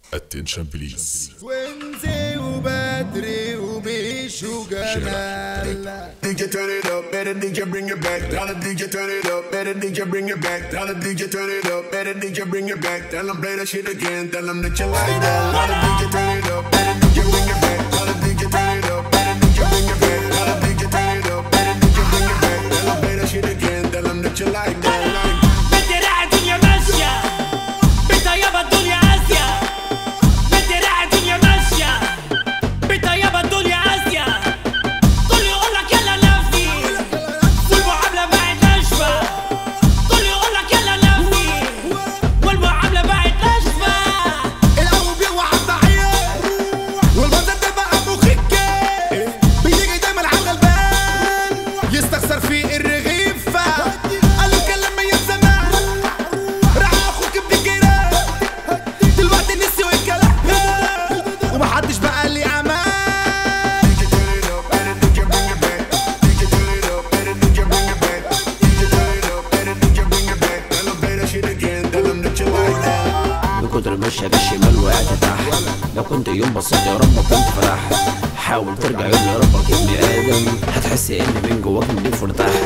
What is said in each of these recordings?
اتنشن بليز. وينزي وبدري وبيش وجمال. DJ turn it up, better DJ bring it back. Tell the DJ turn it up, better DJ bring it back. Tell the DJ turn it up, better DJ bring it back. Tell them play that shit again, tell them that you like that. Tell the DJ turn it up, better DJ bring it back. Tell the DJ turn it up, better DJ bring it back. Tell the DJ turn it up, better DJ bring it back. Tell them play that shit again, tell them that you like that. كتر مشى بالشمال وقعت تحت. لو كنت يوم بصيت يا رب كنت فرحت. حاول ترجع يوم يا ربك ابن ادم، هتحس ان من جواك نضيف وارتحت.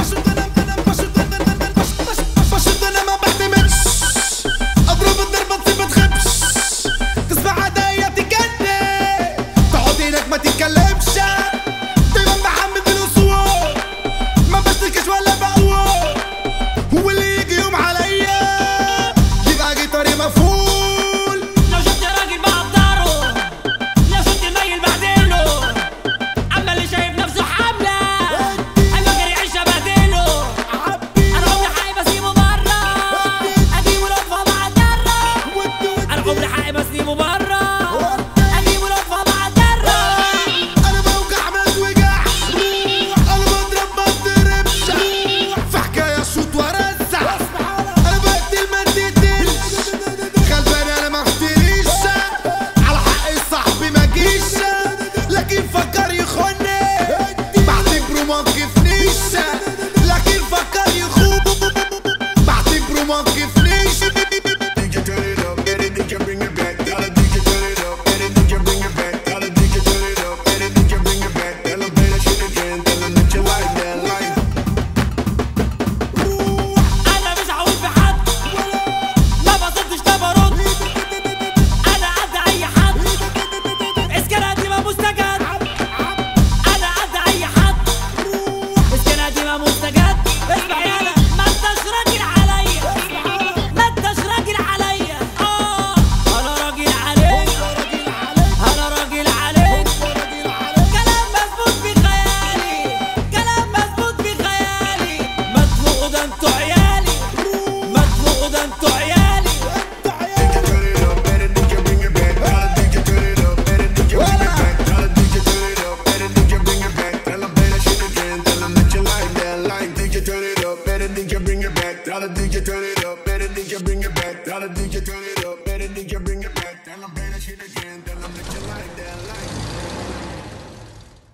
Tell the DJ turn it up, better DJ bring it back. Tell the DJ turn it up, better DJ bring it back. Tell them play that shit again, tell them that you like that.